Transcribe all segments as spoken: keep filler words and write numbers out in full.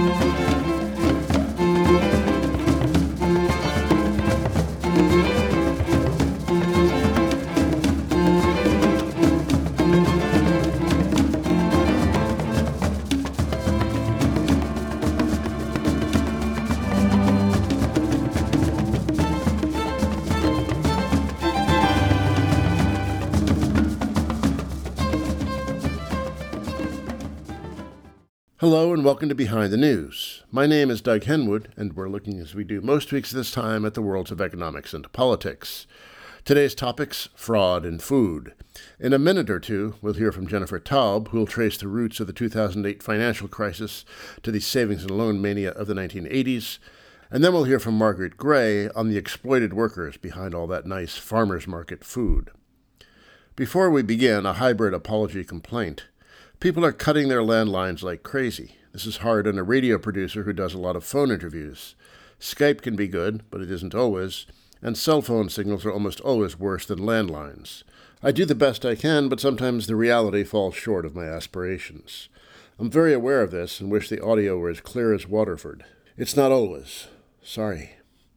Hello and welcome to Behind the News. My name is Doug Henwood, and we're looking, as we do most weeks at this time, at the worlds of economics and politics. Today's topics, fraud and food. In a minute or two, we'll hear from Jennifer Taub, who will trace the roots of the two thousand eight financial crisis to the savings and loan mania of the nineteen eighties. And then we'll hear from Margaret Gray on the exploited workers behind all that nice farmers market food. Before we begin, a hybrid apology complaint. People are cutting their landlines like crazy. This is hard on a radio producer who does a lot of phone interviews. Skype can be good, but it isn't always, and cell phone signals are almost always worse than landlines. I do the best I can, but sometimes the reality falls short of my aspirations. I'm very aware of this and wish the audio were as clear as Waterford. It's not always. Sorry.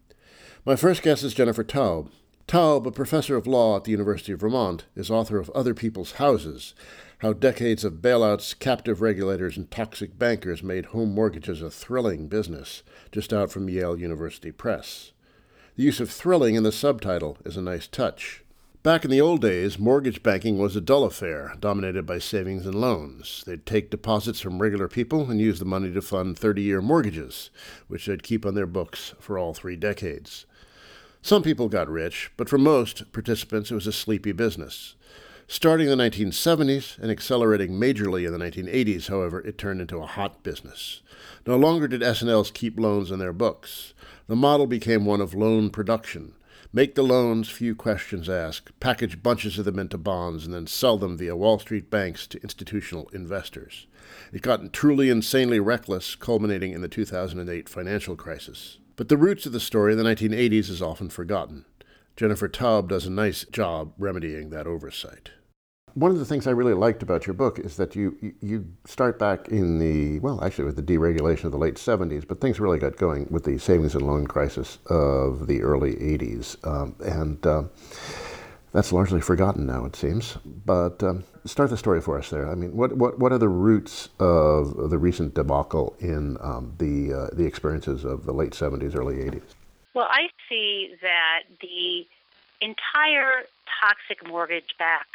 My first guest is Jennifer Taub. Taub, a professor of law at the University of Vermont, is author of Other People's Houses, How Decades of Bailouts, Captive Regulators, and Toxic Bankers Made Home Mortgages a Thrilling Business, just out from Yale University Press. The use of thrilling in the subtitle is a nice touch. Back in the old days, mortgage banking was a dull affair, dominated by savings and loans. They'd take deposits from regular people and use the money to fund thirty-year mortgages, which they'd keep on their books for all three decades. Some people got rich, but for most participants it was a sleepy business. Starting in the nineteen seventies and accelerating majorly in the nineteen eighties, however, it turned into a hot business. No longer did S and Ls keep loans in their books. The model became one of loan production. Make the loans, few questions asked, package bunches of them into bonds, and then sell them via Wall Street banks to institutional investors. It got truly insanely reckless, culminating in the two thousand eight financial crisis. But the roots of the story of the nineteen eighties is often forgotten. Jennifer Taub does a nice job remedying that oversight. One of the things I really liked about your book is that you, you, you start back in the, well, actually with the deregulation of the late seventies, but things really got going with the savings and loan crisis of the early eighties. Um, and uh, that's largely forgotten now, it seems. But um, start the story for us there. I mean, what, what, what are the roots of the recent debacle in um, the, uh, the experiences of the late seventies, early eighties? Well, I see that the entire toxic mortgage-backed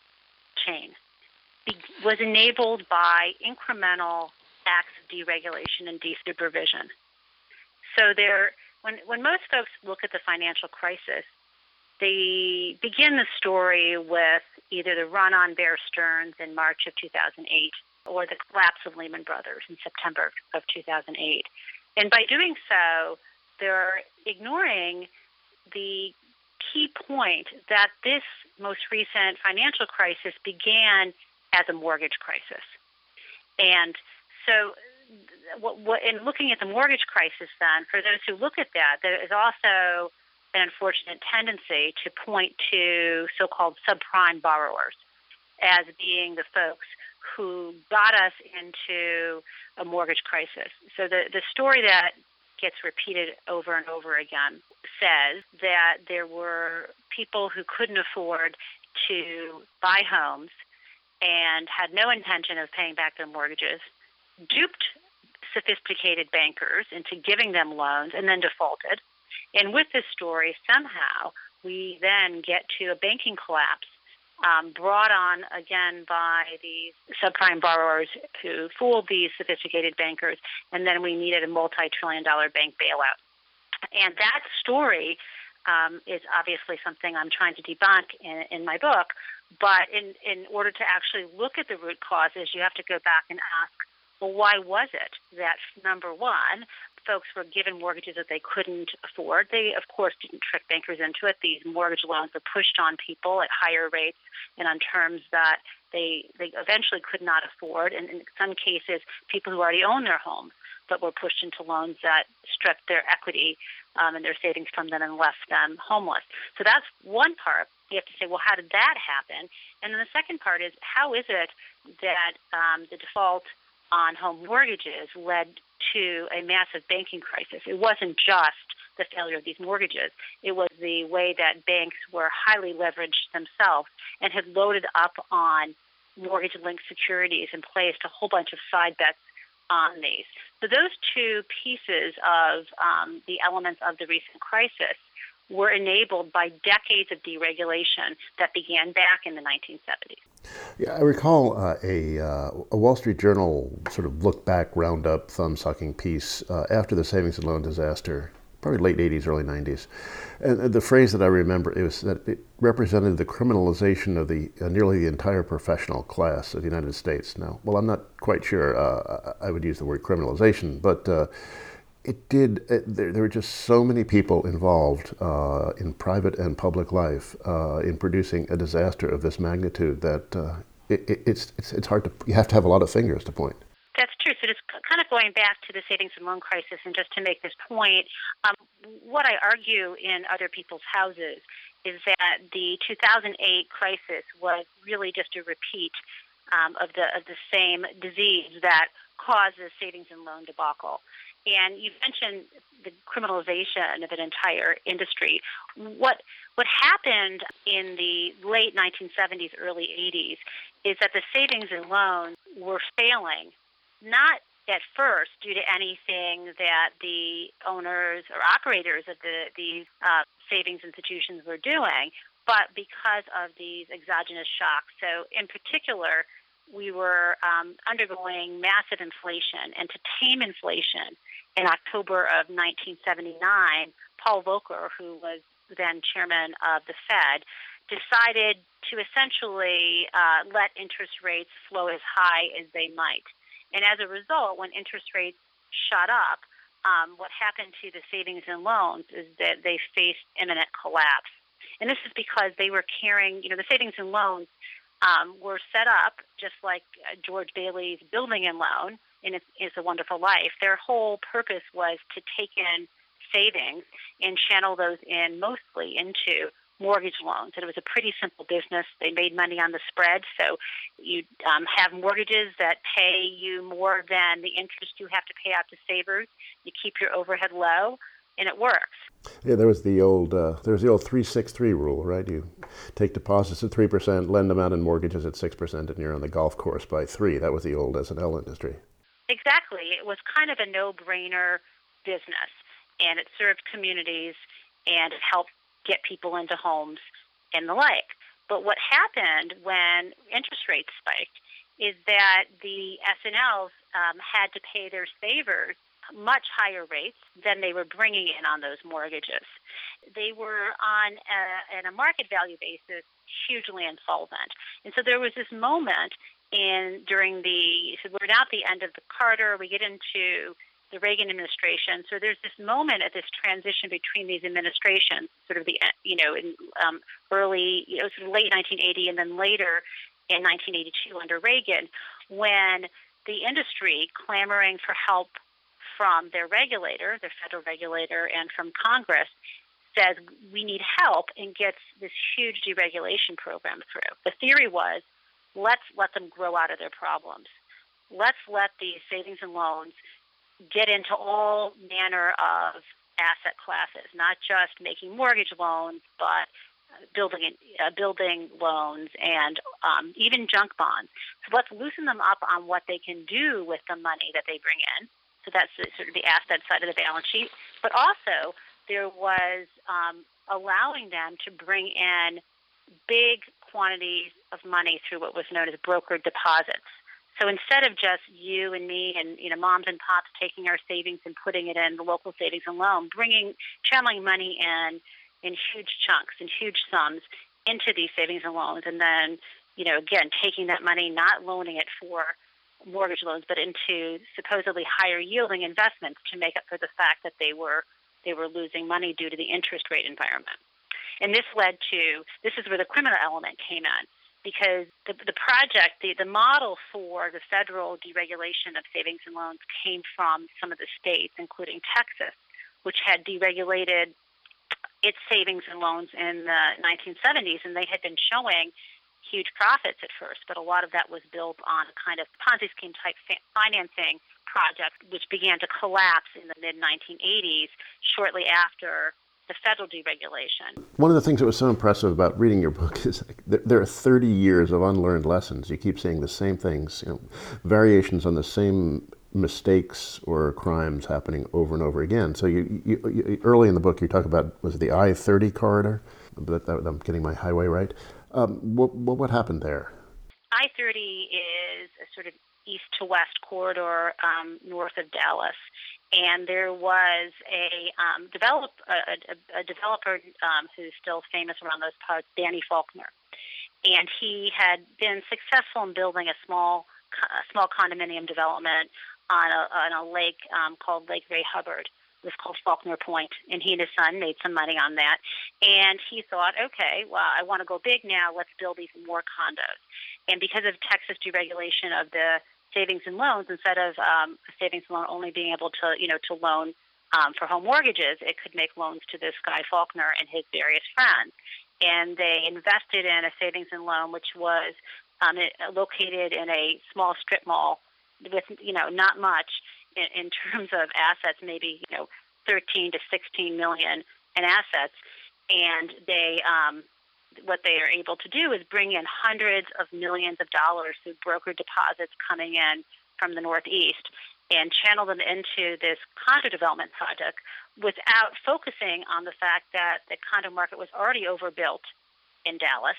chain was enabled by incremental acts of deregulation and desupervision. So there, when, when most folks look at the financial crisis, they begin the story with either the run on Bear Stearns in March of two thousand eight or the collapse of Lehman Brothers in September of two thousand eight. And by doing so, they're ignoring the key point that this most recent financial crisis began as a mortgage crisis. And so what, what, in looking at the mortgage crisis then, for those who look at that, there is also an unfortunate tendency to point to so-called subprime borrowers as being the folks who got us into a mortgage crisis. So the, the story that gets repeated over and over again says that there were people who couldn't afford to buy homes and had no intention of paying back their mortgages, duped sophisticated bankers into giving them loans, and then defaulted. And with this story, somehow, we then get to a banking collapse um, brought on, again, by these subprime borrowers who fooled these sophisticated bankers, and then we needed a multi-trillion dollar bank bailout. And that story um, is obviously something I'm trying to debunk in, in my book, but in, in order to actually look at the root causes, you have to go back and ask, well, why was it that, number one, folks were given mortgages that they couldn't afford? They, of course, didn't trick bankers into it. These mortgage loans were pushed on people at higher rates and on terms that they they eventually could not afford. And in some cases, people who already own their homes but were pushed into loans that stripped their equity um, and their savings from them and left them homeless. So that's one part. You have to say, well, how did that happen? And then the second part is, how is it that um, the default on home mortgages led to a massive banking crisis. It wasn't just the failure of these mortgages. It was the way that banks were highly leveraged themselves and had loaded up on mortgage-linked securities and placed a whole bunch of side bets on these. So those two pieces of um, the elements of the recent crisis were enabled by decades of deregulation that began back in the nineteen seventies. Yeah, I recall uh, a, uh, a Wall Street Journal sort of look-back, roundup, thumb-sucking piece uh, after the savings and loan disaster, probably late eighties, early nineties. And the phrase that I remember it was that it represented the criminalization of the uh, nearly the entire professional class of the United States. Now, well, I'm not quite sure uh, I would use the word criminalization, but uh, it did, it, there, there were just so many people involved uh, in private and public life uh, in producing a disaster of this magnitude that uh, it, it, it's, it's, it's hard to, you have to have a lot of fingers to point. That's true. So just kind of going back to the savings and loan crisis, and just to make this point, um, what I argue in Other People's Houses is that the two thousand eight crisis was really just a repeat um, of the of the same disease that caused the savings and loan debacle. And you mentioned the criminalization of an entire industry. What what happened in the late nineteen seventies, early eighties, is that the savings and loans were failing, not at first due to anything that the owners or operators of the these uh, savings institutions were doing, but because of these exogenous shocks. So in particular, we were um, undergoing massive inflation, and to tame inflation, in October of nineteen seventy-nine, Paul Volcker, who was then chairman of the Fed, decided to essentially uh, let interest rates flow as high as they might. And as a result, when interest rates shot up, um, what happened to the savings and loans is that they faced imminent collapse. And this is because they were carrying, you know, the savings and loans um, were set up just like uh, George Bailey's building and loan in It's, It's a Wonderful Life. Their whole purpose was to take in savings and channel those in mostly into mortgage loans. And it was a pretty simple business. They made money on the spread. So you um, have mortgages that pay you more than the interest you have to pay out to savers. You keep your overhead low, and it works. Yeah, there was the old uh, there was the old three six three rule, right? You take deposits at three percent, lend them out in mortgages at six percent, and you're on the golf course by three. That was the old S and L industry. Exactly. It was kind of a no-brainer business, and it served communities, and it helped get people into homes and the like. But what happened when interest rates spiked is that the S and Ls um, had to pay their savers much higher rates than they were bringing in on those mortgages. They were on a, on a market value basis hugely insolvent. And so there was this moment in during the, so we're now at the end of the Carter, we get into the Reagan administration. So there's this moment at this transition between these administrations, sort of the, you know, in um, early, you know, sort of late nineteen eighty and then later in nineteen eighty-two under Reagan, when the industry clamoring for help from their regulator, their federal regulator, and from Congress says we need help and gets this huge deregulation program through. The theory was, let's let them grow out of their problems. Let's let these savings and loans get into all manner of asset classes, not just making mortgage loans, but building uh, building loans and um, even junk bonds. So let's loosen them up on what they can do with the money that they bring in. So that's the, sort of the asset side of the balance sheet. But also there was um, allowing them to bring in big quantities of money through what was known as brokered deposits. So instead of just you and me and, you know, moms and pops taking our savings and putting it in the local savings and loan, bringing, channeling money in in huge chunks and huge sums into these savings and loans, and then, you know, again, taking that money, not loaning it for mortgage loans, but into supposedly higher yielding investments to make up for the fact that they were they were losing money due to the interest rate environment. And this led to, this is where the criminal element came in, because the, the project, the, the model for the federal deregulation of savings and loans came from some of the states, including Texas, which had deregulated its savings and loans in the nineteen seventies, and they had been showing huge profits at first, but a lot of that was built on a kind of Ponzi scheme type fa- financing project, which began to collapse in the mid nineteen eighties, shortly after the federal deregulation. One of the things that was so impressive about reading your book is there, there are thirty years of unlearned lessons. You keep saying the same things, you know, variations on the same mistakes or crimes happening over and over again. So you, you, you early in the book you talk about, was it the I thirty corridor? That, that, I'm getting my highway right. Um, what, what what happened there? I thirty is a sort of east to west corridor um, north of Dallas, and there was a um, develop a, a, a developer um, who's still famous around those parts, Danny Faulkner, and he had been successful in building a small a small condominium development on a, on a lake um, called Lake Ray Hubbard. It was called Faulkner Point, and he and his son made some money on that. And he thought, okay, well, I want to go big now. Let's build even more condos. And because of Texas deregulation of the savings and loans, instead of um, a savings and loan only being able to, you know, to loan um, for home mortgages, it could make loans to this guy Faulkner and his various friends. And they invested in a savings and loan, which was um, located in a small strip mall with, you know, not much in, in terms of assets, maybe, you know, thirteen to sixteen million in assets. And they, um, what they are able to do is bring in hundreds of millions of dollars through broker deposits coming in from the Northeast and channel them into this condo development project without focusing on the fact that the condo market was already overbuilt in Dallas,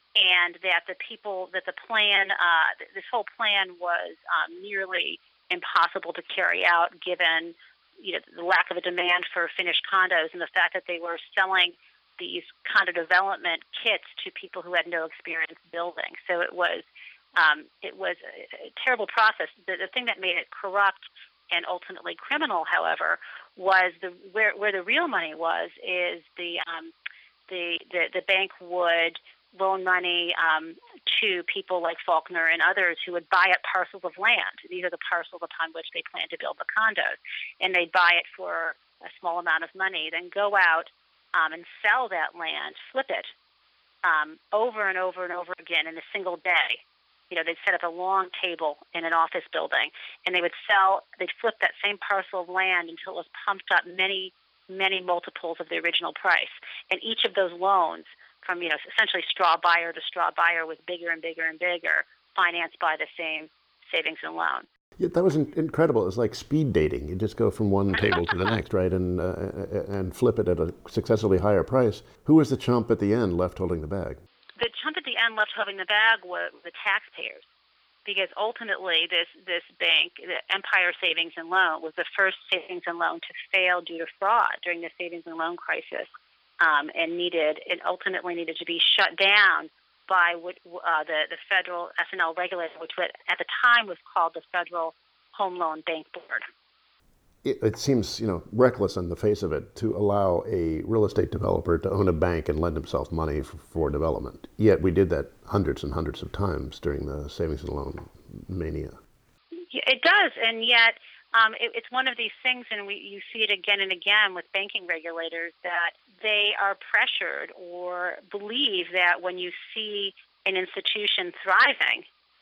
and that the people, that the plan, uh, this whole plan was um, nearly impossible to carry out given, you know, the lack of a demand for finished condos and the fact that they were selling these condo development kits to people who had no experience building. So it was um, it was a, a terrible process. The, the thing that made it corrupt and ultimately criminal, however, was the where where the real money was is the um, the, the the bank would loan money um, to people like Faulkner and others who would buy up parcels of land. These are the parcels upon which they plan to build the condos, and they'd buy it for a small amount of money, then go out um, and sell that land, flip it um, over and over and over again in a single day. You know, they'd set up a long table in an office building, and they would sell, they'd flip that same parcel of land until it was pumped up many, many multiples of the original price. And each of those loans, from, you know, essentially straw buyer to straw buyer, was bigger and bigger and bigger, financed by the same savings and loan. Yeah, that was incredible. It was like speed dating. You just go from one table to the next, right, and uh, and flip it at a successively higher price. Who was the chump at the end left holding the bag? The chump at the end left holding the bag was the taxpayers, because ultimately this, this bank, the Empire Savings and Loan, was the first savings and loan to fail due to fraud during the savings and loan crisis, um, and needed it ultimately needed to be shut down by what, uh, the, the federal S and L regulator, which at the time was called the Federal Home Loan Bank Board. It, it seems, you know, reckless on the face of it to allow a real estate developer to own a bank and lend himself money for, for development. Yet we did that hundreds and hundreds of times during the savings and loan mania. It does, and yet um, it, it's one of these things, and we, you see it again and again with banking regulators, that they are pressured or believe that when you see an institution thriving,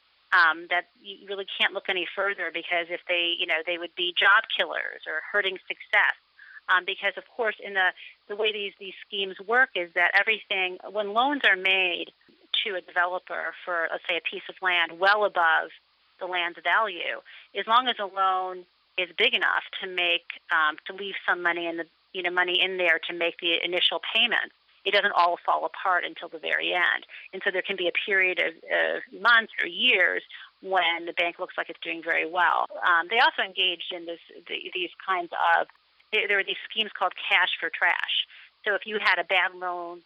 Um, that you really can't look any further, because if they, you know, they would be job killers or hurting success. Um, because, of course, in the, the way these, these schemes work is that everything, when loans are made to a developer for, let's say, a piece of land well above the land's value, as long as a loan is big enough to make, um, to leave some money in the, you know, money in there to make the initial payment, it doesn't all fall apart until the very end. And so there can be a period of, of months or years when the bank looks like it's doing very well. Um, they also engaged in this, the, these kinds of, there were these schemes called cash for trash. So if you had a bad loan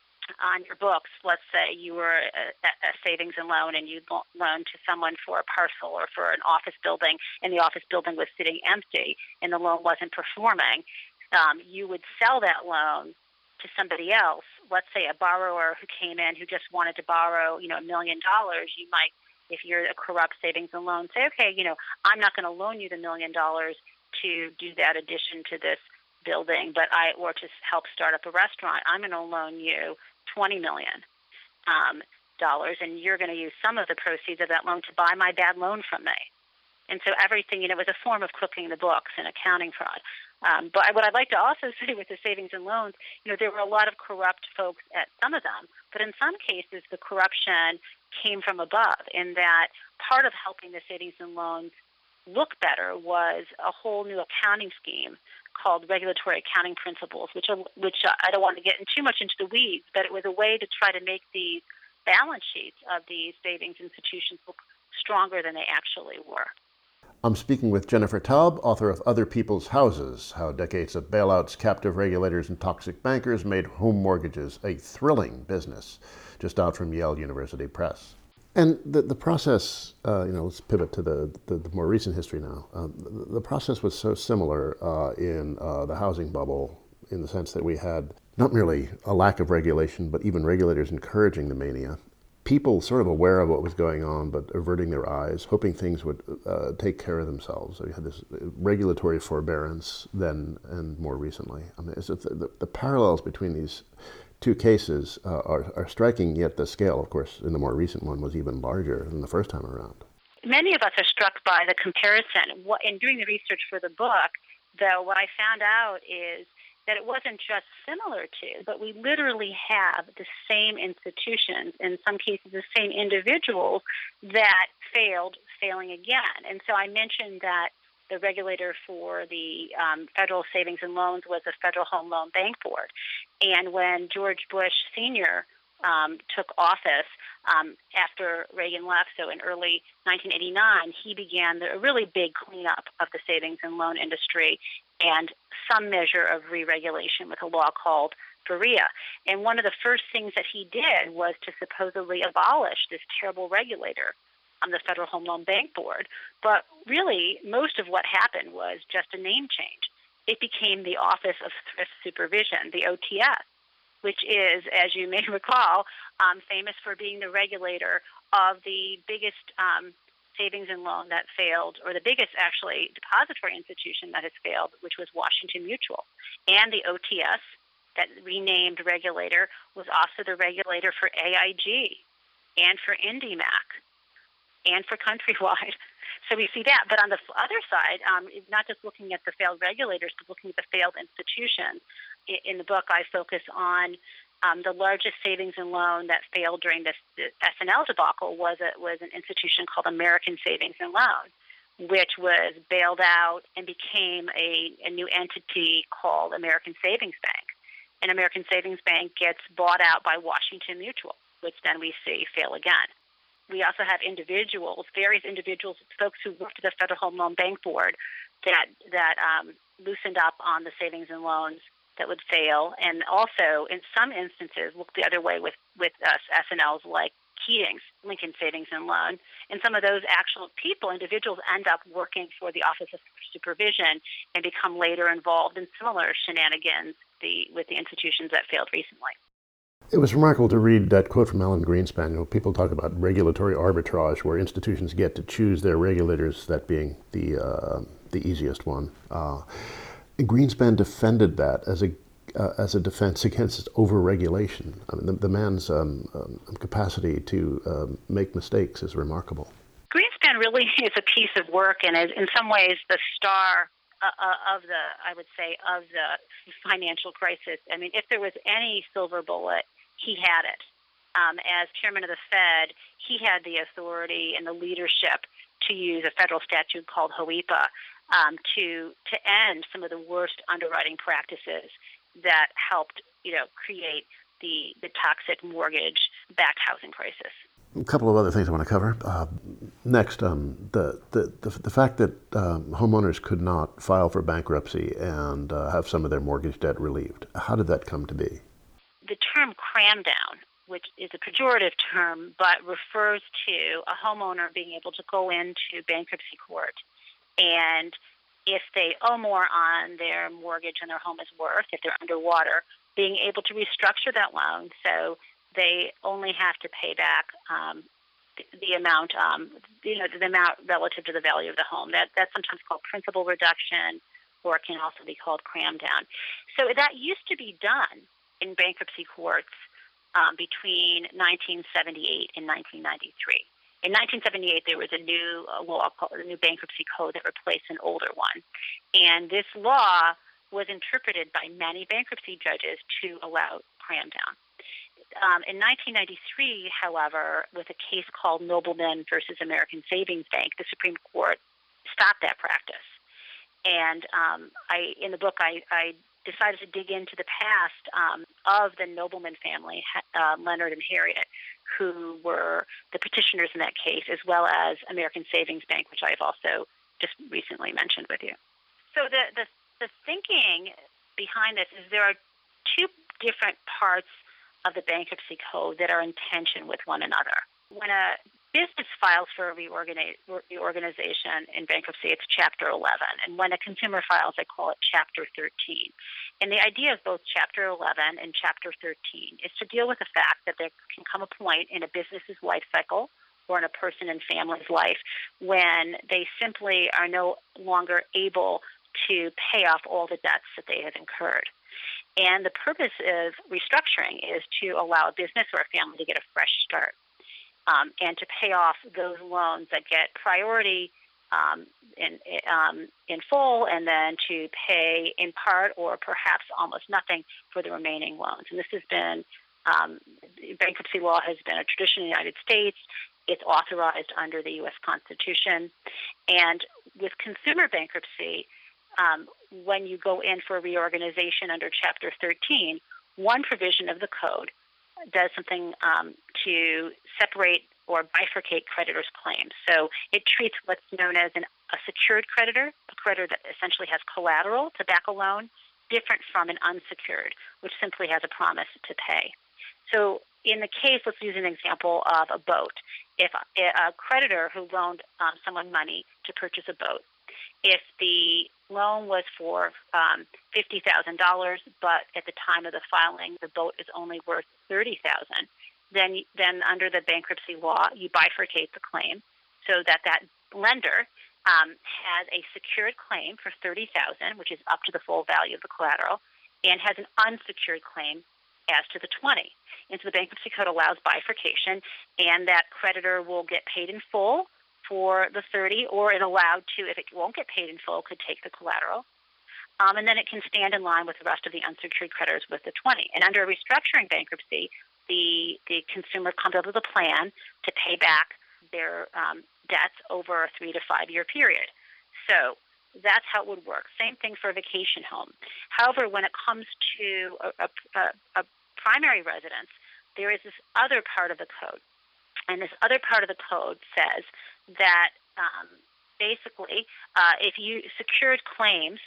on your books, let's say you were a, a savings and loan and you loaned to someone for a parcel or for an office building, and the office building was sitting empty and the loan wasn't performing, um, you would sell that loan to somebody else. Let's say a borrower who came in who just wanted to borrow, you know, a million dollars. You might, if you're a corrupt savings and loan, say, okay, you know, I'm not going to loan you the million dollars to do that addition to this building, but I, or to help start up a restaurant. I'm going to loan you twenty million. Um, dollars, and you're going to use some of the proceeds of that loan to buy my bad loan from me. And so everything, you know, was a form of cooking the books and accounting fraud. Um, but what I'd like to also say with the savings and loans, you know, there were a lot of corrupt folks at some of them, but in some cases the corruption came from above, in that part of helping the savings and loans look better was a whole new accounting scheme called regulatory accounting principles, which are, which I don't want to get in too much into the weeds, but it was a way to try to make these balance sheets of these savings institutions look stronger than they actually were. I'm speaking with Jennifer Taub, author of Other People's Houses, How Decades of Bailouts, Captive Regulators, and Toxic Bankers Made Home Mortgages a Thrilling Business, just out from Yale University Press. And the, the process, uh, you know, let's pivot to the, the, the more recent history now. Um, the, the process was so similar uh, in uh, the housing bubble, in the sense that we had not merely a lack of regulation, but even regulators encouraging the mania. People sort of aware of what was going on, but averting their eyes, hoping things would uh, take care of themselves. So you had this regulatory forbearance then and more recently. I mean, it's, the, the parallels between these two cases uh, are, are striking, yet the scale, of course, in the more recent one was even larger than the first time around. Many of us are struck by the comparison. What, in doing the research for the book, though, what I found out is that it wasn't just similar to, but we literally have the same institutions, in some cases the same individuals, that failed, failing again. And so I mentioned that the regulator for the um, federal savings and loans was the Federal Home Loan Bank Board. And when George Bush Senior um, took office um, after Reagan left, so in early nineteen eighty-nine, he began the, a really big cleanup of the savings and loan industry and some measure of re-regulation with a law called FERIA. And one of the first things that he did was to supposedly abolish this terrible regulator on the Federal Home Loan Bank Board. But really, most of what happened was just a name change. It became the Office of Thrift Supervision, the O T S, which is, as you may recall, um, famous for being the regulator of the biggest um, savings and loan that failed, or the biggest, actually, depository institution that has failed, which was Washington Mutual. And the O T S, that renamed regulator, was also the regulator for A I G and for IndyMac and for Countrywide. So we see that. But on the other side, um, not just looking at the failed regulators, but looking at the failed institutions. In the book, I focus on um, the largest savings and loan that failed during this the S N L debacle was a, was an institution called American Savings and Loan, which was bailed out and became a, a new entity called American Savings Bank. And American Savings Bank gets bought out by Washington Mutual, which then we see fail again. We also have individuals, various individuals, folks who worked at the Federal Home Loan Bank Board that that um, loosened up on the savings and loans that would fail, and also in some instances looked the other way with with uh, S N Ls like Keating's, Lincoln Savings and Loan. And some of those actual people, individuals, end up working for the Office of Supervision and become later involved in similar shenanigans the, with the institutions that failed recently. It was remarkable to read that quote from Alan Greenspan. You know, people talk about regulatory arbitrage, where institutions get to choose their regulators, that being the uh, the easiest one. Uh, Greenspan defended that as a uh, as a defense against overregulation. I mean, the, the man's um, um, capacity to um, make mistakes is remarkable. Greenspan really is a piece of work, and is in some ways the star uh, of the, I would say, of the financial crisis. I mean, if there was any silver bullet, he had it. Um, as chairman of the Fed, he had the authority and the leadership to use a federal statute called HOEPA um, to to end some of the worst underwriting practices that helped, you know, create the the toxic mortgage-backed housing crisis. A couple of other things I want to cover. Uh, next, um, the, the, the the fact that um, homeowners could not file for bankruptcy and uh, have some of their mortgage debt relieved. How did that come to be? The term cram down, which is a pejorative term, but refers to a homeowner being able to go into bankruptcy court, and if they owe more on their mortgage than their home is worth, if they're underwater, being able to restructure that loan so they only have to pay back um, the, the amount, um, you know, the amount relative to the value of the home. That that's sometimes called principal reduction, or it can also be called cram down. So that used to be done in bankruptcy courts um, between nineteen seventy-eight and nineteen ninety-three. In nineteen seventy-eight, there was a new uh, law called the new bankruptcy code that replaced an older one. And this law was interpreted by many bankruptcy judges to allow cram down. Um, in nineteen ninety-three, however, with a case called Nobleman versus American Savings Bank, the Supreme Court stopped that practice. And um, I, in the book, I, I decided to dig into the past um, of the Nobleman family, uh, Leonard and Harriet, who were the petitioners in that case, as well as American Savings Bank, which I have also just recently mentioned with you. So the, the, the thinking behind this is there are two different parts of the bankruptcy code that are in tension with one another. When a business files for a reorganization in bankruptcy, it's Chapter eleven. And when a consumer files, I call it Chapter thirteen. And the idea of both Chapter eleven and Chapter thirteen is to deal with the fact that there can come a point in a business's life cycle or in a person and family's life when they simply are no longer able to pay off all the debts that they have incurred. And the purpose of restructuring is to allow a business or a family to get a fresh start um, and to pay off those loans that get priority um, in, um, in full, and then to pay in part or perhaps almost nothing for the remaining loans. And this has been, um, bankruptcy law has been a tradition in the United States. It's authorized under the U S Constitution. And with consumer bankruptcy, Um, when you go in for a reorganization under Chapter thirteen, one provision of the code does something um, to separate or bifurcate creditors' claims. So it treats what's known as an, a secured creditor, a creditor that essentially has collateral to back a loan, different from an unsecured, which simply has a promise to pay. So in the case, let's use an example of a boat. If a, a creditor who loaned um, someone money to purchase a boat, if the loan was for um, fifty thousand dollars, but at the time of the filing, the boat is only worth thirty thousand dollars, then, then under the bankruptcy law, you bifurcate the claim so that that lender um, has a secured claim for thirty thousand dollars, which is up to the full value of the collateral, and has an unsecured claim as to the twenty. And so the bankruptcy code allows bifurcation, and that creditor will get paid in full for the thirty, or it allowed to, if it won't get paid in full, could take the collateral. Um, and then it can stand in line with the rest of the unsecured creditors with the twenty. And under a restructuring bankruptcy, the the consumer comes up with a plan to pay back their um, debts over a three to five year period. So that's how it would work. Same thing for a vacation home. However, when it comes to a, a, a primary residence, there is this other part of the code. And this other part of the code says that um, basically uh, if you secured claims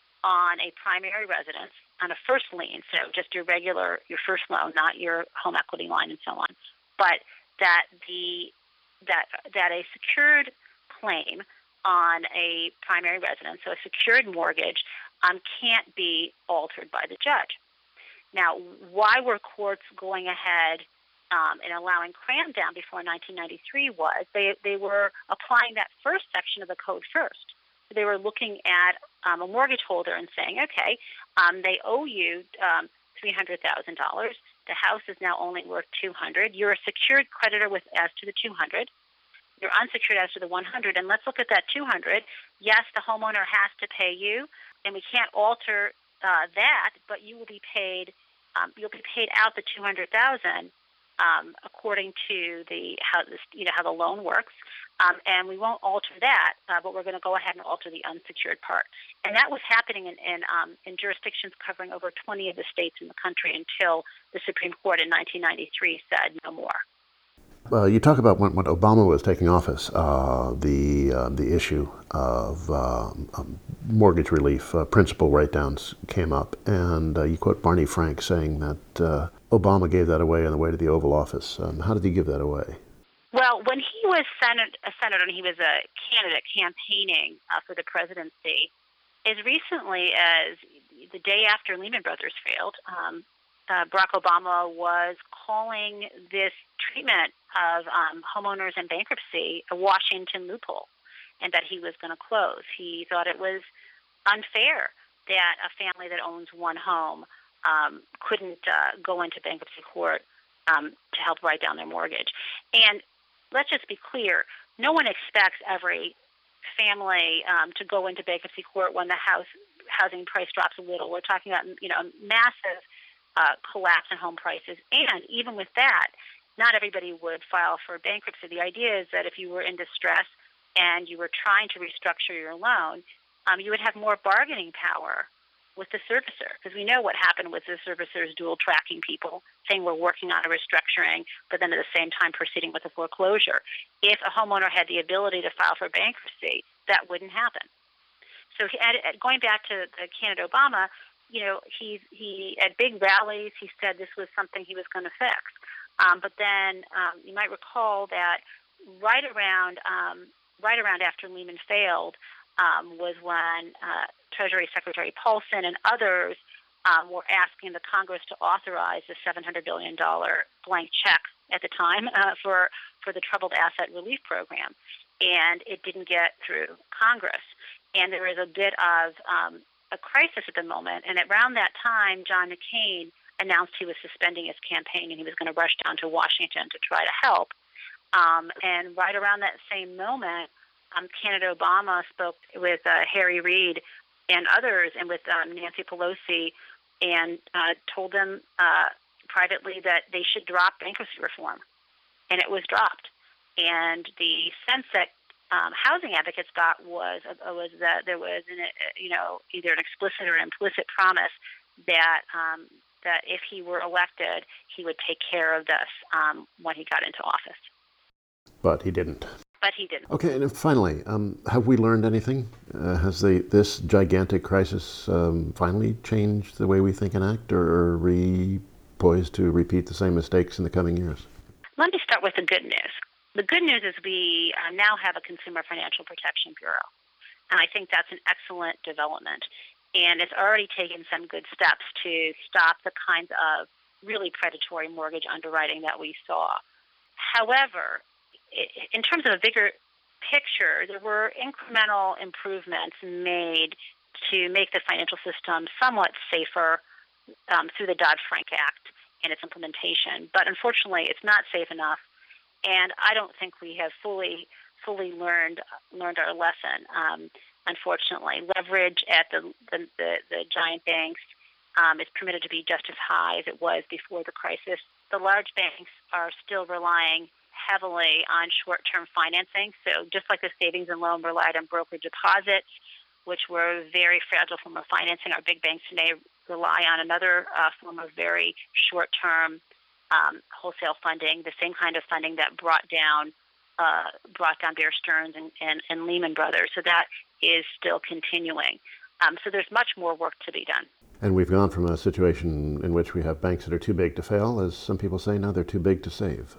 on a primary residence on a first lien, so just your regular, your first loan, not your home equity line and so on, but that the that that a secured claim on a primary residence, so a secured mortgage, um, can't be altered by the judge. Now, why were courts going ahead Um, and allowing cram down before nineteen ninety-three was they they were applying that first section of the code first. They were looking at um, a mortgage holder and saying, okay, um, they owe you um, three hundred thousand dollars. The house is now only worth two hundred dollars. You're a secured creditor with as to the two hundred dollars. You're unsecured as to the one hundred dollars. And let's look at that two hundred dollars. Yes, the homeowner has to pay you, and we can't alter uh, that, but you will be paid. Um, you'll be paid out the two hundred thousand dollars. Um, according to the how this, you know how the loan works, um, and we won't alter that, uh, but we're going to go ahead and alter the unsecured part. And that was happening in in, um, in jurisdictions covering over twenty of the states in the country until the Supreme Court in nineteen ninety-three said no more. Uh, you talk about when, when Obama was taking office, uh, the uh, the issue of uh, um, mortgage relief, uh, principal write-downs came up, and uh, you quote Barney Frank saying that uh, Obama gave that away on the way to the Oval Office. Um, how did he give that away? Well, when he was senate, a senator and he was a candidate campaigning uh, for the presidency, as recently as the day after Lehman Brothers failed, um, uh, Barack Obama was calling this treatment of um, homeowners in bankruptcy a Washington loophole, and that he was going to close. He thought it was unfair that a family that owns one home um, couldn't uh, go into bankruptcy court um, to help write down their mortgage. And let's just be clear, no one expects every family um, to go into bankruptcy court when the house housing price drops a little. We're talking about, you know, massive uh, collapse in home prices. And even with that, not everybody would file for bankruptcy. The idea is that if you were in distress and you were trying to restructure your loan, um, you would have more bargaining power with the servicer, because we know what happened with the servicers dual tracking people, saying we're working on a restructuring, but then at the same time proceeding with a foreclosure. If a homeowner had the ability to file for bankruptcy, that wouldn't happen. So at, at, going back to the candidate Obama, you know, he, he at big rallies, he said this was something he was going to fix. Um, but then um, you might recall that right around um, right around after Lehman failed um, was when uh, Treasury Secretary Paulson and others um, were asking the Congress to authorize the seven hundred billion dollars blank check at the time uh, for, for the Troubled Asset Relief Program. And it didn't get through Congress. And there was a bit of um, a crisis at the moment. And around that time, John McCain announced he was suspending his campaign and he was going to rush down to Washington to try to help. Um, and right around that same moment, um, candidate Obama spoke with uh, Harry Reid and others, and with um, Nancy Pelosi, and uh, told them uh, privately that they should drop bankruptcy reform. And it was dropped. And the sense that um, housing advocates got was uh, was that there was, an, uh, you know, either an explicit or implicit promise that um, that if he were elected, he would take care of this um, when he got into office. But he didn't. But he didn't. Okay, and finally, um, have we learned anything? Uh, has the, this gigantic crisis um, finally changed the way we think and act, or are we poised to repeat the same mistakes in the coming years? Let me start with the good news. The good news is we uh, now have a Consumer Financial Protection Bureau, and I think that's an excellent development. And it's already taken some good steps to stop the kinds of really predatory mortgage underwriting that we saw. However, in terms of a bigger picture, there were incremental improvements made to make the financial system somewhat safer um, through the Dodd-Frank Act and its implementation. But unfortunately, it's not safe enough, and I don't think we have fully fully learned learned our lesson. Um, unfortunately, leverage at the the, the, the giant banks um, is permitted to be just as high as it was before the crisis. The large banks are still relying heavily on short-term financing. So just like the savings and loan relied on broker deposits, which were a very fragile form of financing, our big banks today rely on another uh, form of very short-term um, wholesale funding, the same kind of funding that brought down uh, brought down Bear Stearns and, and, and Lehman Brothers. So that is still continuing. Um, so there's much more work to be done. And we've gone from a situation in which we have banks that are too big to fail, as some people say, now they're too big to save.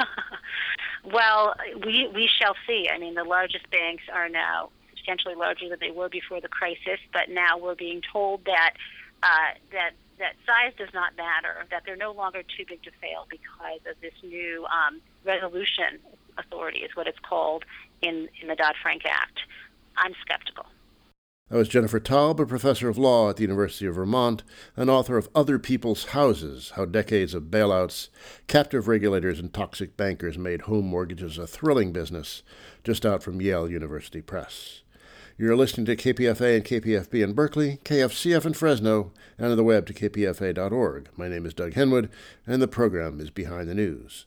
Well, we we shall see. I mean, the largest banks are now substantially larger than they were before the crisis, but now we're being told that uh, that that size does not matter, that they're no longer too big to fail because of this new um, resolution authority, is what it's called in, in the Dodd-Frank Act. I'm skeptical. That was Jennifer Taub, a professor of law at the University of Vermont, and author of Other People's Houses, How Decades of Bailouts, Captive Regulators, and Toxic Bankers Made Home Mortgages a Thrilling Business, just out from Yale University Press. You're listening to K P F A and K P F B in Berkeley, K F C F in Fresno, and on the web to k p f a dot org. My name is Doug Henwood, and the program is Behind the News.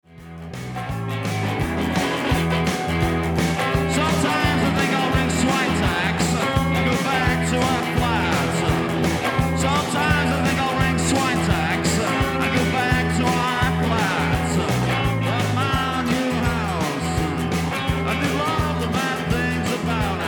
Sometimes I think I'll ring swine tax and go back to our flats. Sometimes I think I'll ring swine tax and go back to our flats. But my new house, I do love the bad things about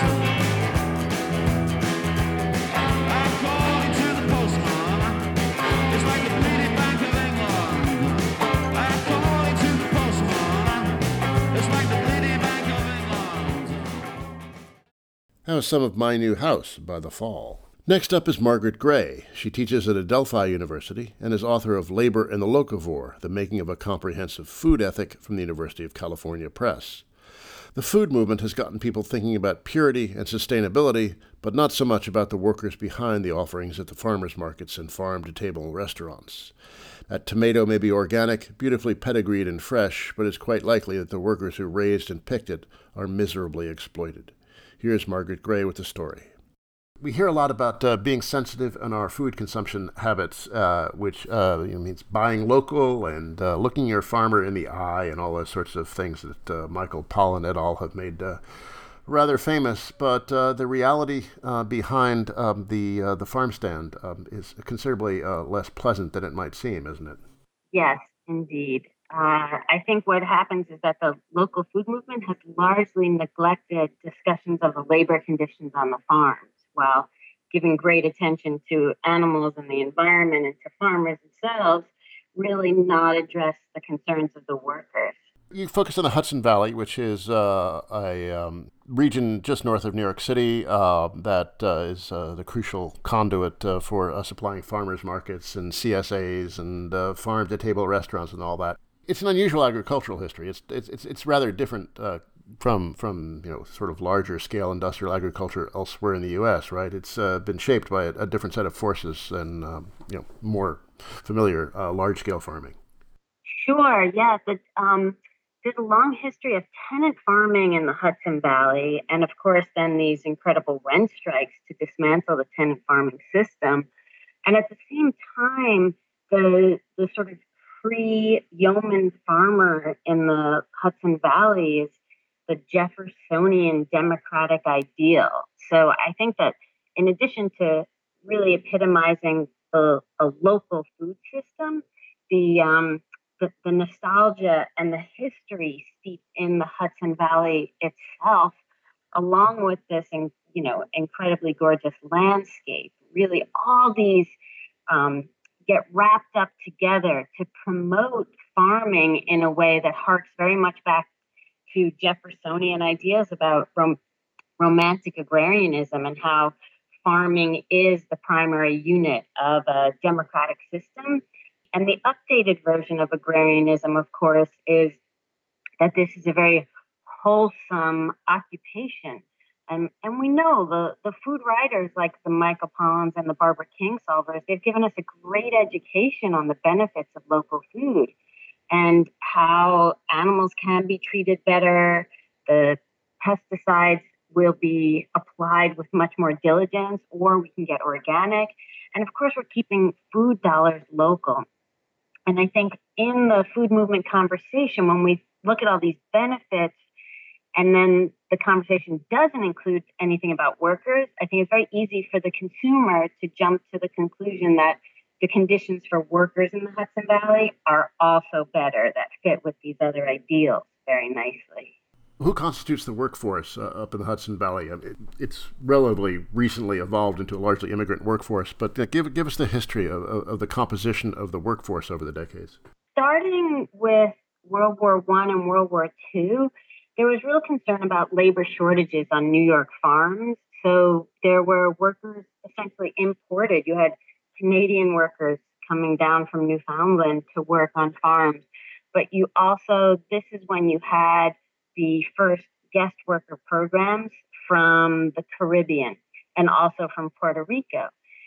it. According to the postman, it's like the bleeding Bank of England. According to the postman, it's like the bleeding Bank of England. That was some of My New House by The Fall. Next up is Margaret Gray. She teaches at Adelphi University and is author of Labor and the Locavore, The Making of a Comprehensive Food Ethic from the University of California Press. The food movement has gotten people thinking about purity and sustainability, but not so much about the workers behind the offerings at the farmers markets and farm-to-table restaurants. That tomato may be organic, beautifully pedigreed and fresh, but it's quite likely that the workers who raised and picked it are miserably exploited. Here's Margaret Gray with the story. We hear a lot about uh, being sensitive in our food consumption habits, uh, which uh, you know, means buying local and uh, looking your farmer in the eye and all those sorts of things that uh, Michael Pollan et al. Have made uh, rather famous. But uh, the reality uh, behind um, the uh, the farm stand um, is considerably uh, less pleasant than it might seem, isn't it? Yes, indeed. Uh, I think what happens is that the local food movement has largely neglected discussions of the labor conditions on the farms, while giving great attention to animals and the environment and to farmers themselves, really not address the concerns of the workers. You focus on the Hudson Valley, which is uh, a um, region just north of New York City uh, that uh, is uh, the crucial conduit uh, for uh, supplying farmers markets and C S As and uh, farm-to-table restaurants and all that. It's an unusual agricultural history. It's it's it's, it's rather different uh, from from you know sort of larger scale industrial agriculture elsewhere in the U S. Right? It's uh, been shaped by a, a different set of forces than um, you know more familiar uh, large scale farming. Sure. Yeah. But um, there's a long history of tenant farming in the Hudson Valley, and of course, then these incredible rent strikes to dismantle the tenant farming system. And at the same time, the the sort of pre-yeoman farmer in the Hudson Valley is the Jeffersonian democratic ideal. So I think that in addition to really epitomizing the, a local food system, the, um, the the nostalgia and the history steeped in the Hudson Valley itself, along with this, in, you know, incredibly gorgeous landscape, really all these um, get wrapped up together to promote farming in a way that harks very much back to Jeffersonian ideas about rom- romantic agrarianism and how farming is the primary unit of a democratic system. And the updated version of agrarianism, of course, is that this is a very wholesome occupation. And, and we know the, the food writers like the Michael Pollans and the Barbara Kingsolvers, they've given us a great education on the benefits of local food and how animals can be treated better. The pesticides will be applied with much more diligence, or we can get organic. And of course, we're keeping food dollars local. And I think in the food movement conversation, when we look at all these benefits, and then the conversation doesn't include anything about workers, I think it's very easy for the consumer to jump to the conclusion that the conditions for workers in the Hudson Valley are also better, that fit with these other ideals very nicely. Who constitutes the workforce uh, up in the Hudson Valley? I mean, it's relatively recently evolved into a largely immigrant workforce, but uh, give give us the history of, of, of the composition of the workforce over the decades. Starting with World War One and World War Two, there was real concern about labor shortages on New York farms. So there were workers essentially imported. You had Canadian workers coming down from Newfoundland to work on farms. But you also, this is when you had the first guest worker programs from the Caribbean and also from Puerto Rico.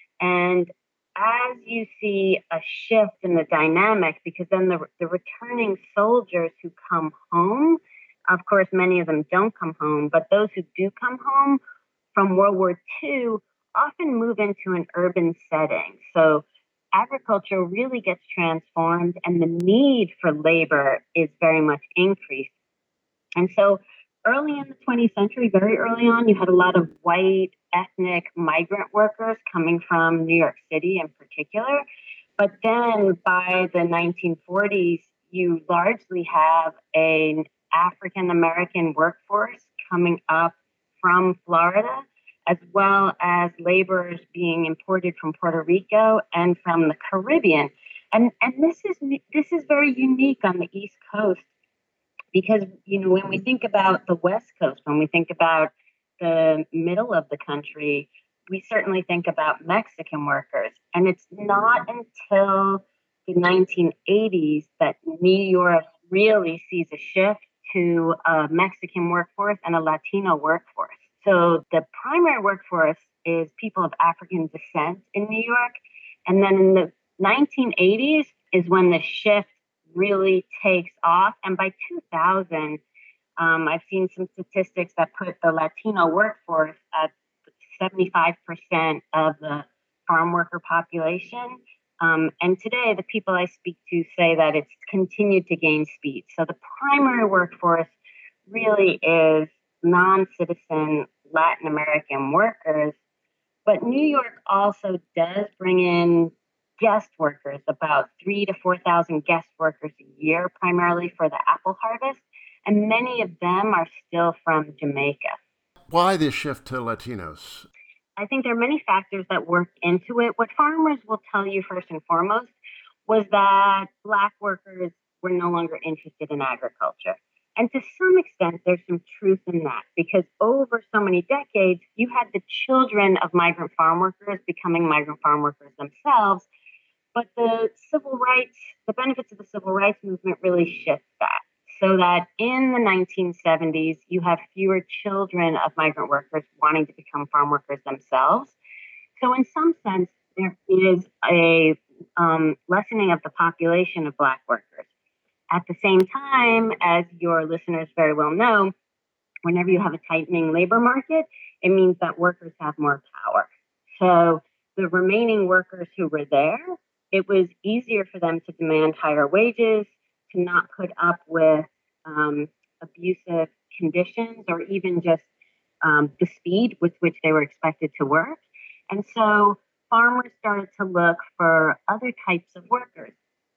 And as you see a shift in the dynamic, because then the, the returning soldiers who come home, of course, many of them don't come home, but those who do come home from World War Two often move into an urban setting. So agriculture really gets transformed and the need for labor is very much increased. And so early in the twentieth century, very early on, you had a lot of white ethnic migrant workers coming from New York City in particular. But then by the nineteen forties, you largely have an African-American workforce coming up from Florida, as well as laborers being imported from Puerto Rico and from the Caribbean. And, and this is this is very unique on the East Coast because, you know, when we think about the West Coast, when we think about the middle of the country, we certainly think about Mexican workers. And it's not until the nineteen eighties that New York really sees a shift to a Mexican workforce and a Latino workforce. So the primary workforce is people of African descent in New York. And then in the nineteen eighties is when the shift really takes off. And by two thousand, um, I've seen some statistics that put the Latino workforce at seventy-five percent of the farm worker population. Um, and today, the people I speak to say that it's continued to gain speed. So the primary workforce really is non-citizen Latin American workers. But New York also does bring in guest workers, about three to four thousand guest workers a year, primarily for the apple harvest. And many of them are still from Jamaica. Why this shift to Latinos? I think there are many factors that work into it. What farmers will tell you first and foremost was that Black workers were no longer interested in agriculture. And to some extent, there's some truth in that, because over so many decades, you had the children of migrant farm workers becoming migrant farm workers themselves. But the civil rights, the benefits of the civil rights movement really shift that. So that in the nineteen seventies, you have fewer children of migrant workers wanting to become farm workers themselves. So in some sense, there is a um, lessening of the population of Black workers. At the same time, as your listeners very well know, whenever you have a tightening labor market, it means that workers have more power. So the remaining workers who were there, it was easier for them to demand higher wages, to not put up with um, abusive conditions, or even just um, the speed with which they were expected to work. And so farmers started to look for other types of workers.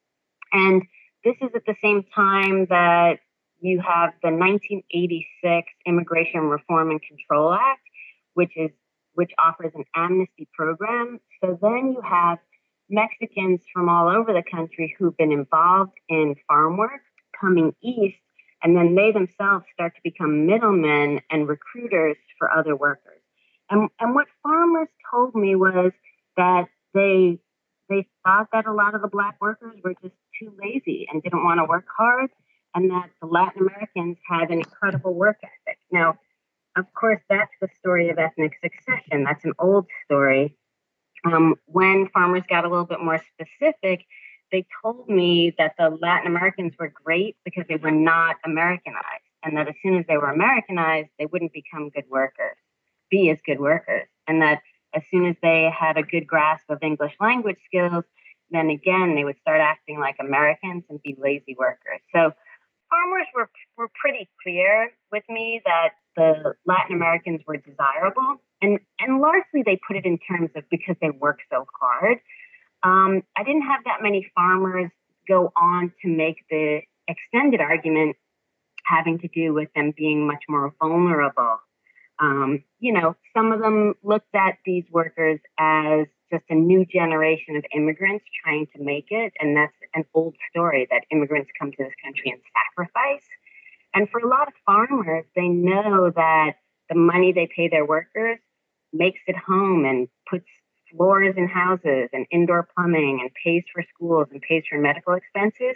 And this is at the same time that you have the nineteen eighty-six Immigration Reform and Control Act, which is which offers an amnesty program. So then you have Mexicans from all over the country who've been involved in farm work coming east, and then they themselves start to become middlemen and recruiters for other workers. And, and what farmers told me was that they they thought that a lot of the Black workers were just too lazy and didn't want to work hard, and that the Latin Americans had an incredible work ethic. Now, of course, that's the story of ethnic succession. That's an old story. Um, when farmers got a little bit more specific, they told me that the Latin Americans were great because they were not Americanized, and that as soon as they were Americanized, they wouldn't become good workers, be as good workers, and that as soon as they had a good grasp of English language skills, then again, they would start acting like Americans and be lazy workers. So farmers were, were pretty clear with me that the Latin Americans were desirable. And, and largely they put it in terms of because they work so hard. Um, I didn't have that many farmers go on to make the extended argument having to do with them being much more vulnerable. Um, you know, some of them looked at these workers as just a new generation of immigrants trying to make it. And that's an old story, that immigrants come to this country and sacrifice. And for a lot of farmers, they know that the money they pay their workers makes it home and puts floors in houses and indoor plumbing and pays for schools and pays for medical expenses.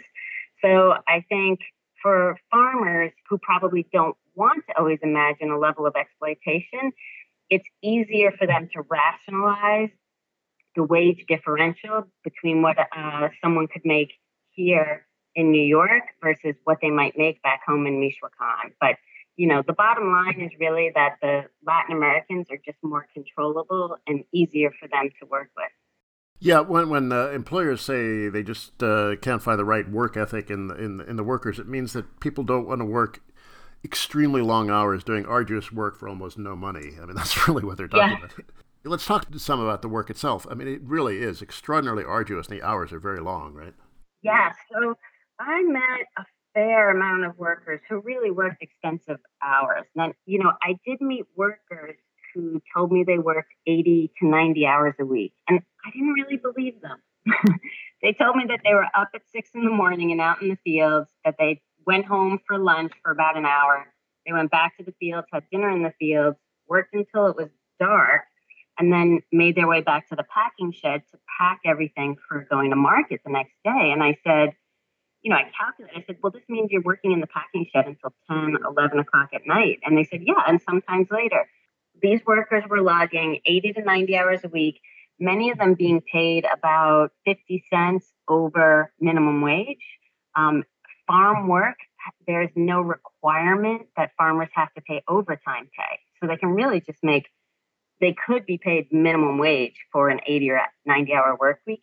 So I think for farmers who probably don't want to always imagine a level of exploitation, it's easier for them to rationalize the wage differential between what uh, someone could make here in New York versus what they might make back home in Michoacan. But, you know, the bottom line is really that the Latin Americans are just more controllable and easier for them to work with. Yeah, when when uh, employers say they just uh, can't find the right work ethic in the, in, the, in the workers, it means that people don't want to work extremely long hours doing arduous work for almost no money. I mean, that's really what they're talking Yeah. about. Let's talk some about the work itself. I mean, it really is extraordinarily arduous, and the hours are very long, right? Yeah, so I met a fair amount of workers who really worked extensive hours. And then, you know, I did meet workers who told me they worked eighty to ninety hours a week, and I didn't really believe them. They told me that they were up at six in the morning and out in the fields, that they went home for lunch for about an hour. They went back to the fields, had dinner in the fields, worked until it was dark, and then made their way back to the packing shed to pack everything for going to market the next day. And I said, you know, I calculated, I said, well, this means you're working in the packing shed until ten, eleven o'clock at night. And they said, yeah, and sometimes later. These workers were logging eighty to ninety hours a week, many of them being paid about fifty cents over minimum wage. Um, farm work, there's no requirement that farmers have to pay overtime pay. So they can really just make, they could be paid minimum wage for an eighty or ninety hour work week.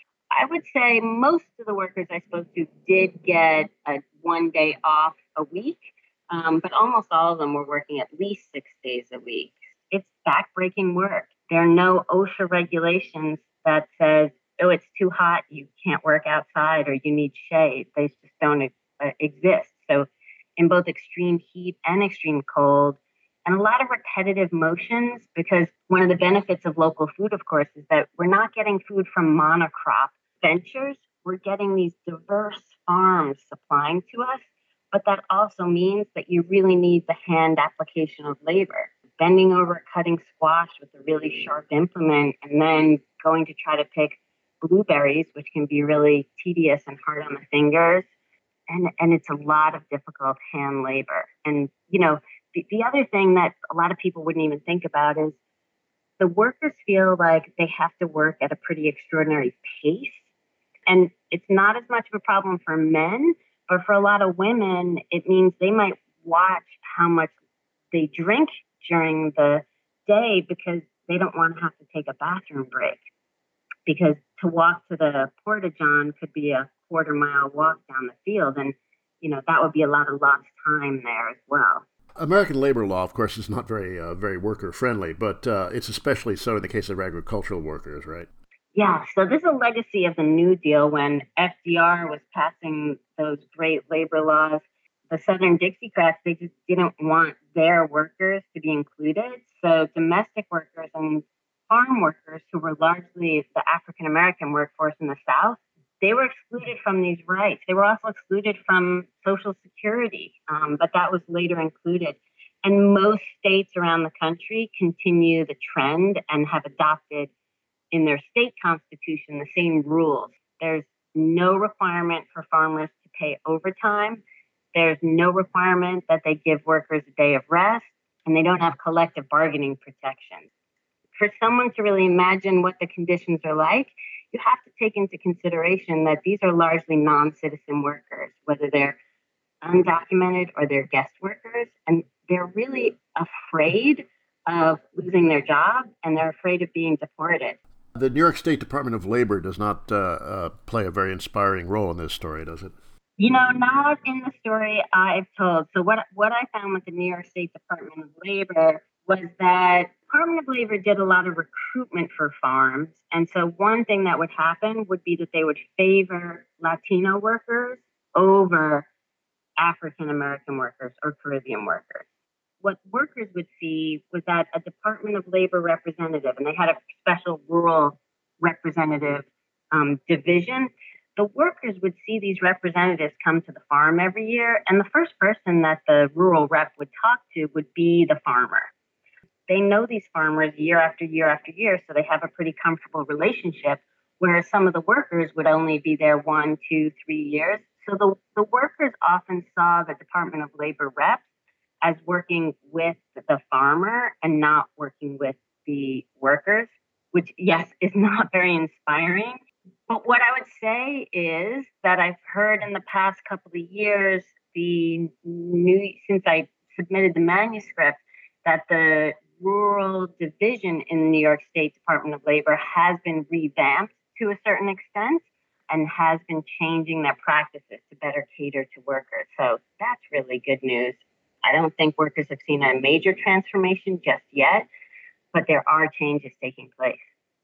I would say most of the workers I spoke to did get a one day off a week, um, but almost all of them were working at least six days a week. It's backbreaking work. There are no OSHA regulations that says, oh, it's too hot, you can't work outside, or you need shade. They just don't uh, exist. So in both extreme heat and extreme cold, and a lot of repetitive motions, because one of the benefits of local food, of course, is that we're not getting food from monocrop ventures. We're getting these diverse farms supplying to us, but that also means that you really need the hand application of labor. Bending over, cutting squash with a really sharp implement, and then going to try to pick blueberries, which can be really tedious and hard on the fingers. And, and it's a lot of difficult hand labor. And, you know, the, the other thing that a lot of people wouldn't even think about is the workers feel like they have to work at a pretty extraordinary pace. And it's not as much of a problem for men, but for a lot of women, it means they might watch how much they drink during the day because they don't want to have to take a bathroom break. Because to walk to the porta-john could be a quarter mile walk down the field. And, you know, that would be a lot of lost time there as well. American labor law, of course, is not very uh, very worker friendly, but uh, it's especially so in the case of agricultural workers, right? Yeah, so this is a legacy of the New Deal when F D R was passing those great labor laws. The Southern Dixiecrats, they just didn't want their workers to be included. So domestic workers and farm workers, who were largely the African-American workforce in the South, they were excluded from these rights. They were also excluded from Social Security, um, but that was later included. And most states around the country continue the trend and have adopted in their state constitution the same rules. There's no requirement for farmers to pay overtime. There's no requirement that they give workers a day of rest, and they don't have collective bargaining protections. For someone to really imagine what the conditions are like, you have to take into consideration that these are largely non-citizen workers, whether they're undocumented or they're guest workers, and they're really afraid of losing their job, and they're afraid of being deported. The New York State Department of Labor does not uh, uh, play a very inspiring role in this story, does it? You know, not in the story I've told. So what what I found with the New York State Department of Labor was that Department of Labor did a lot of recruitment for farms. And so one thing that would happen would be that they would favor Latino workers over African-American workers or Caribbean workers. What workers would see was that a Department of Labor representative, and they had a special rural representative um, division, the workers would see these representatives come to the farm every year, and the first person that the rural rep would talk to would be the farmer. They know these farmers year after year after year, so they have a pretty comfortable relationship, whereas some of the workers would only be there one, two, three years. So the, the workers often saw the Department of Labor reps as working with the farmer and not working with the workers, which, yes, is not very inspiring. But what I would say is that I've heard in the past couple of years, the new, since I submitted the manuscript, that the rural division in the New York State Department of Labor has been revamped to a certain extent and has been changing their practices to better cater to workers. So that's really good news. I don't think workers have seen a major transformation just yet, but there are changes taking place.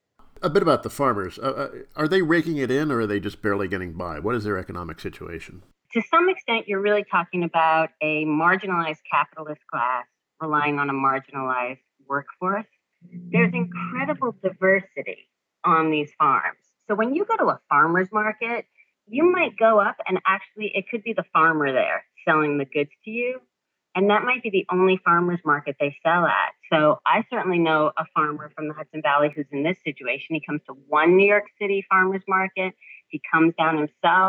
A bit about the farmers. Uh, are they raking it in, or are they just barely getting by? What is their economic situation? To some extent, you're really talking about a marginalized capitalist class relying on a marginalized workforce. There's incredible diversity on these farms. So when you go to a farmer's market, you might go up and actually it could be the farmer there selling the goods to you. And that might be the only farmer's market they sell at. So I certainly know a farmer from the Hudson Valley who's in this situation. He comes to one New York City farmer's market. He comes down himself.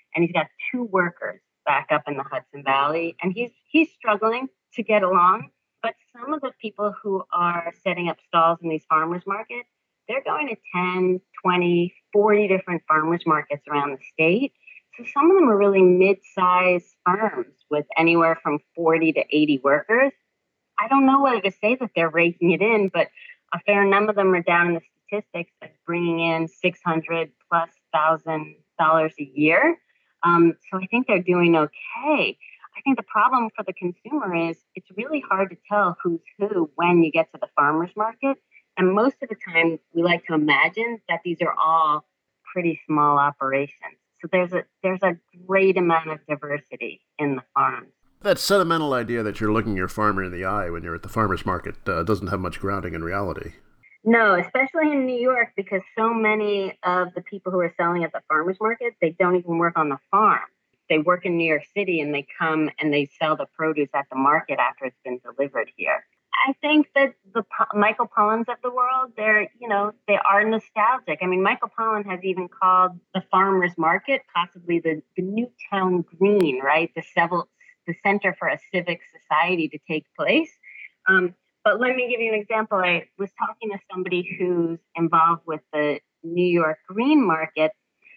and he's got two workers back up in the Hudson Valley, and he's he's struggling to get along. But some of the people who are setting up stalls in these farmers markets, they're going to ten, twenty, forty different farmers markets around the state. So some of them are really mid-sized firms with anywhere from forty to eighty workers. I don't know whether to say that they're raking it in, but a fair number of them are down in the statistics as bringing in six hundred plus thousand dollars a year. Um, so I think they're doing okay. I think the problem for the consumer is it's really hard to tell who's who when you get to the farmer's market. And most of the time, we like to imagine that these are all pretty small operations. So there's a there's a great amount of diversity in the farms. That sentimental idea that you're looking your farmer in the eye when you're at the farmer's market uh, doesn't have much grounding in reality. No, especially in New York, because so many of the people who are selling at the farmer's market, they don't even work on the farm. They work in New York City and they come and they sell the produce at the market after it's been delivered here. I think that the Michael Pollans of the world, they're, you know, they are nostalgic. I mean, Michael Pollan has even called the farmer's market possibly the, the new town green, right? The several, the center for a civic society to take place. Um, but let me give you an example. I was talking to somebody who's involved with the New York Green Market,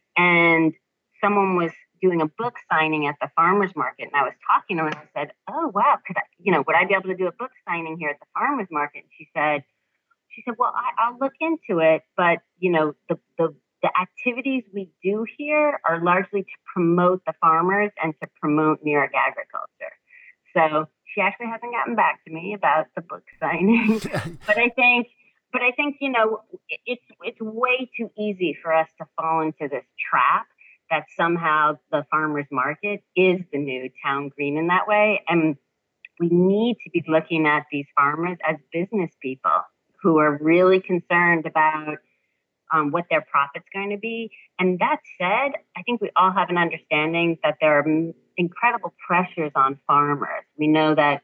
and someone was doing a book signing at the farmer's market. And I was talking to her and I said, oh, wow, could I, you know, would I be able to do a book signing here at the farmer's market? And she said, she said, well, I, I'll look into it. But, you know, the, the, the activities we do here are largely to promote the farmers and to promote New York agriculture. So she actually hasn't gotten back to me about the book signing. but I think, but I think, you know, it's, it's way too easy for us to fall into this trap that somehow the farmer's market is the new town green in that way. And we need to be looking at these farmers as business people who are really concerned about um, what their profit's going to be. And that said, I think we all have an understanding that there are incredible pressures on farmers. We know that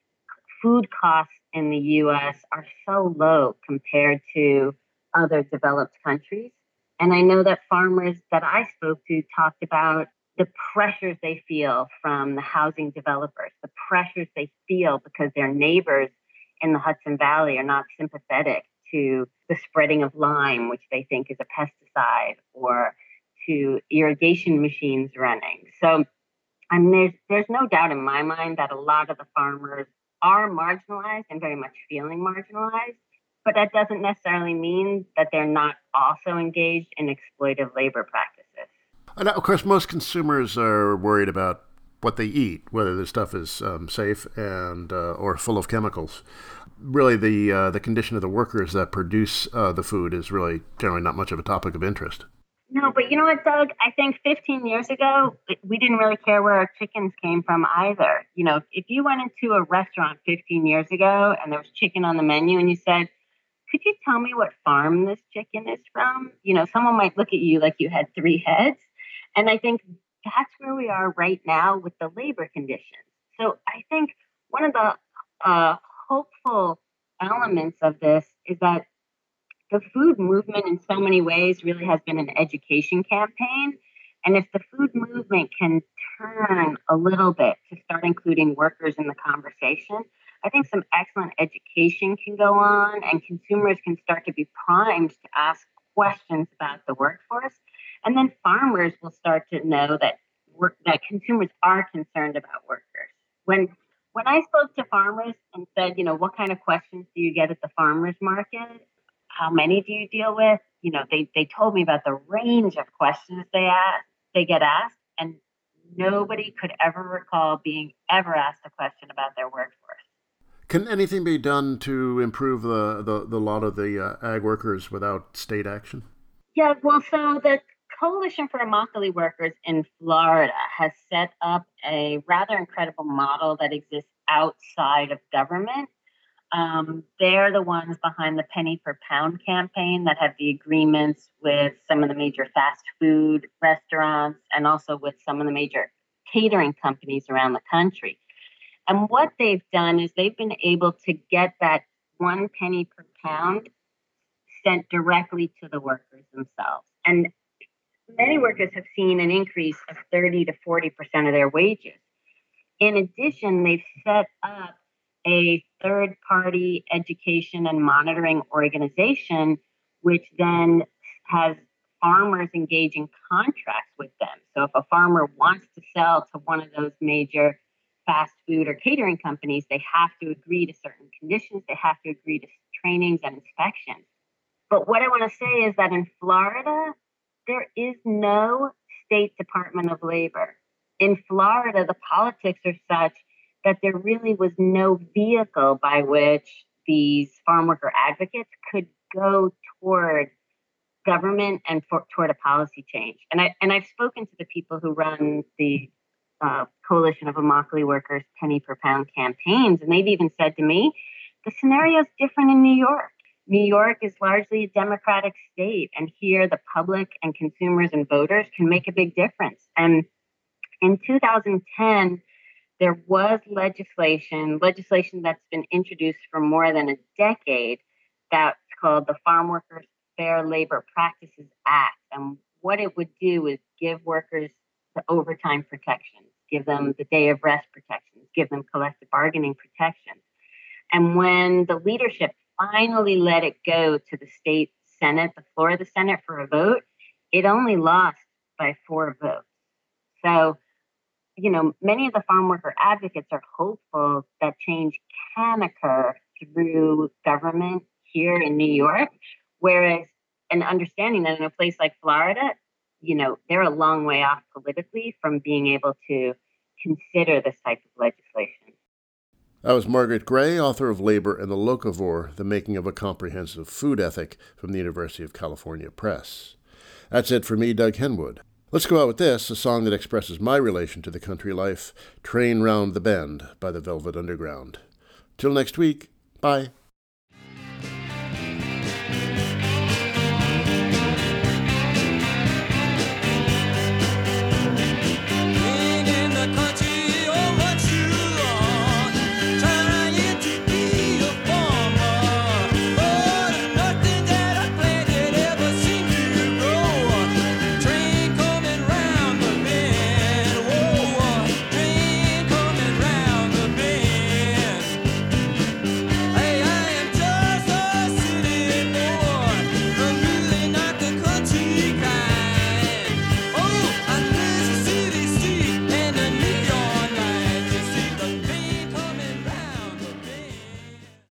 food costs in the U S are so low compared to other developed countries. And I know that farmers that I spoke to talked about the pressures they feel from the housing developers, the pressures they feel because their neighbors in the Hudson Valley are not sympathetic to the spreading of lime, which they think is a pesticide, or to irrigation machines running. So I mean, there's, there's no doubt in my mind that a lot of the farmers are marginalized and very much feeling marginalized. But that doesn't necessarily mean that they're not also engaged in exploitive labor practices. And of course, most consumers are worried about what they eat, whether the stuff is um, safe and uh, or full of chemicals. Really, the uh, the condition of the workers that produce uh, the food is really generally not much of a topic of interest. No, but you know what, Doug? I think fifteen years ago, we didn't really care where our chickens came from either. You know, if you went into a restaurant fifteen years ago and there was chicken on the menu and you said, could you tell me what farm this chicken is from? You know, someone might look at you like you had three heads. And I think that's where we are right now with the labor conditions. So I think one of the uh, hopeful elements of this is that the food movement in so many ways really has been an education campaign. And if the food movement can turn a little bit to start including workers in the conversation, I think some excellent education can go on and consumers can start to be primed to ask questions about the workforce. And then farmers will start to know that work, that consumers are concerned about workers. When when I spoke to farmers and said, you know, what kind of questions do you get at the farmers market? How many do you deal with? You know, they, they told me about the range of questions they ask, they get asked, and nobody could ever recall being ever asked a question about their workforce. Can anything be done to improve the, the, the lot of the uh, ag workers without state action? Yeah, well, so the Coalition for Immokalee Workers in Florida has set up a rather incredible model that exists outside of government. Um, they're the ones behind the penny per pound campaign that have the agreements with some of the major fast food restaurants and also with some of the major catering companies around the country. And what they've done is they've been able to get that one penny per pound sent directly to the workers themselves. And many workers have seen an increase of thirty to forty percent of their wages. In addition, they've set up a third-party education and monitoring organization, which then has farmers engage in contracts with them. So if a farmer wants to sell to one of those major fast food or catering companies, they have to agree to certain conditions. They have to agree to trainings and inspections. But what I want to say is that in Florida, there is no state Department of Labor. In Florida, the politics are such that there really was no vehicle by which these farm worker advocates could go toward government and for, toward a policy change. And I and I've spoken to the people who run the uh, Coalition of Immokalee Workers penny per pound campaigns, and they've even said to me, the scenario is different in New York. New York is largely a Democratic state, and here the public and consumers and voters can make a big difference. And in two thousand ten, there was legislation, legislation that's been introduced for more than a decade that's called the Farm Workers Fair Labor Practices Act. And what it would do is give workers the overtime protections, give them the day of rest protections, give them collective bargaining protections. And when the leadership finally let it go to the state Senate, the floor of the Senate for a vote, it only lost by four votes. So, you know, many of the farm worker advocates are hopeful that change can occur through government here in New York, whereas an understanding that in a place like Florida, you know, they're a long way off politically from being able to consider this type of legislation. That was Margaret Gray, author of Labor and the Locavore, The Making of a Comprehensive Food Ethic from the University of California Press. That's it for me, Doug Henwood. Let's go out with this, a song that expresses my relation to the country life, Train Round the Bend by the Velvet Underground. Till next week, bye.